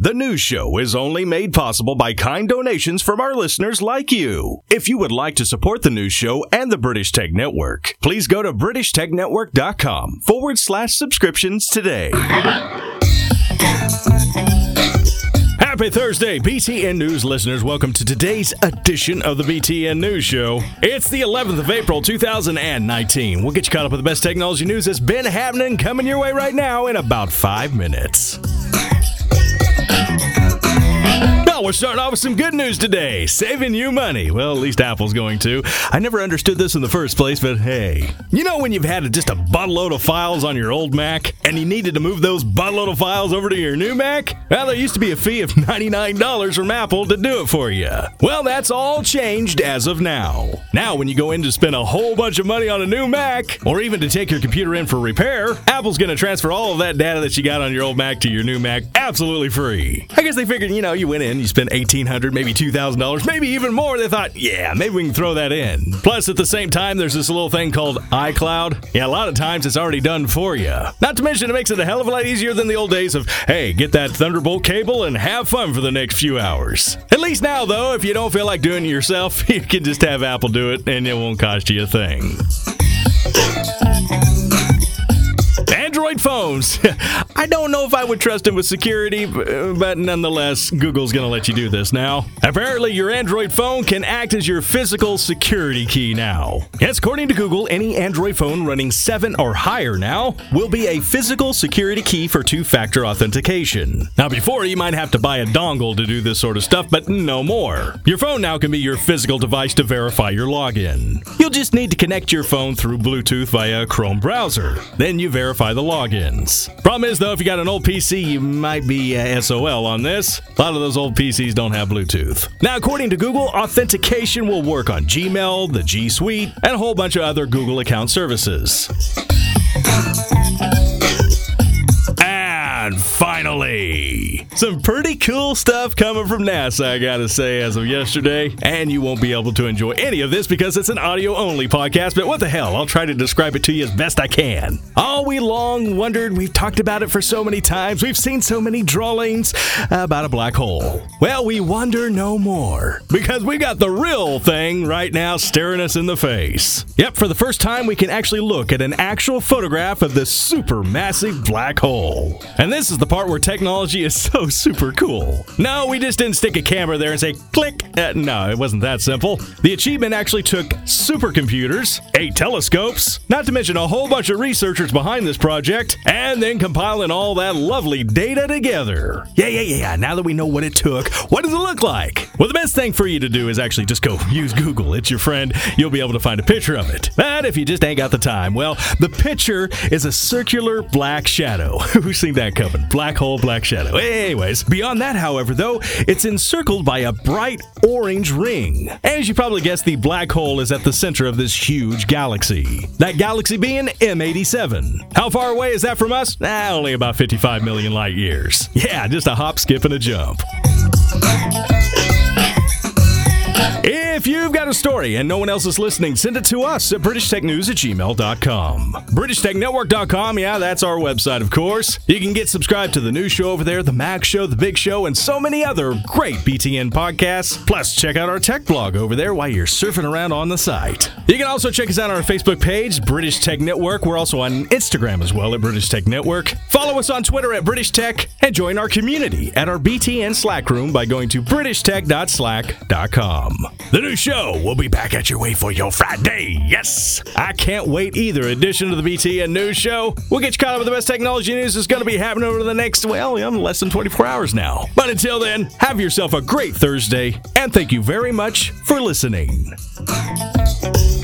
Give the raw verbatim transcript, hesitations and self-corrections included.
The news show is only made possible by kind donations from our listeners like you. If you would like to support the news show and the British Tech Network, please go to british tech network dot com forward slash subscriptions today. Happy Thursday, B T N News listeners. Welcome to today's edition of the B T N News Show. It's the eleventh of April, two thousand nineteen. We'll get you caught up with the best technology news that's been happening, coming your way right now in about five minutes. Well, we're starting off with some good news today. Saving you money. Well, at least Apple's going to. I never understood this in the first place, but hey. You know when you've had just a buttload of files on your old Mac, and you needed to move those buttload of files over to your new Mac? Well, there used to be a fee of ninety-nine dollars from Apple to do it for you. Well, that's all changed as of now. Now, when you go in to spend a whole bunch of money on a new Mac, or even to take your computer in for repair, Apple's going to transfer all of that data that you got on your old Mac to your new Mac absolutely free. I guess they figured, you know, you went in, you spent eighteen hundred dollars, maybe two thousand dollars, maybe even more. They thought, yeah, maybe we can throw that in. Plus, at the same time, there's this little thing called iCloud. Yeah, a lot of times it's already done for you. Not to mention, it makes it a hell of a lot easier than the old days of, hey, get that Thunderbolt cable and have fun for the next few hours. At least now, though, if you don't feel like doing it yourself, you can just have Apple do it, and it won't cost you a thing. Android phones. I don't know if I would trust them with security, but nonetheless, Google's going to let you do this now. Apparently, your Android phone can act as your physical security key now. Yes, according to Google, any Android phone running seven or higher now will be a physical security key for two-factor authentication. Now, before, you might have to buy a dongle to do this sort of stuff, but no more. Your phone now can be your physical device to verify your login. You'll just need to connect your phone through Bluetooth via a Chrome browser. Then you verify the logins. Problem is, though, if you got an old P C, you might be uh, S O L on this. A lot of those old P Cs don't have Bluetooth. Now, according to Google, authentication will work on Gmail, the G Suite, and a whole bunch of other Google account services. And finally, some pretty cool stuff coming from NASA, I gotta say, as of yesterday. And you won't be able to enjoy any of this because it's an audio-only podcast, but what the hell, I'll try to describe it to you as best I can. All we long wondered, we've talked about it for so many times, we've seen so many drawings about a black hole. Well, we wonder no more, because we got the real thing right now staring us in the face. Yep, for the first time, we can actually look at an actual photograph of this supermassive black hole. And this is the part where technology is so super cool. No, we just didn't stick a camera there and say, click. Uh, no, it wasn't that simple. The achievement actually took supercomputers, eight telescopes, not to mention a whole bunch of researchers behind this project, and then compiling all that lovely data together. Yeah, yeah, yeah, now that we know what it took, what does it look like? Well, the best thing for you to do is actually just go use Google. It's your friend. You'll be able to find a picture of it. But if you just ain't got the time, well, the picture is a circular black shadow. Who's seen that coming? Black hole, black shadow. Anyways, beyond that, however, though, it's encircled by a bright orange ring. As you probably guessed, the black hole is at the center of this huge galaxy. That galaxy being M eighty-seven. How far away is that from us? Ah, only about fifty-five million light years. Yeah, just a hop, skip, and a jump. If you've got a story and no one else is listening, send it to us at british tech news at gmail dot com. british tech network dot com, yeah, that's our website, of course. You can get subscribed to the news show over there, the Mac Show, the Big Show, and so many other great B T N podcasts. Plus, check out our tech blog over there while you're surfing around on the site. You can also check us out on our Facebook page, British Tech Network. We're also on Instagram as well at British Tech Network. Follow us on Twitter at British Tech, and join our community at our B T N Slack room by going to british tech dot slack dot com. The new show will be back at your way for your Friday. Yes! I can't wait either edition of the B T N News Show. We'll get you caught up with the best technology news that's going to be happening over the next, well, um, less than twenty-four hours now. But until then, have yourself a great Thursday, and thank you very much for listening.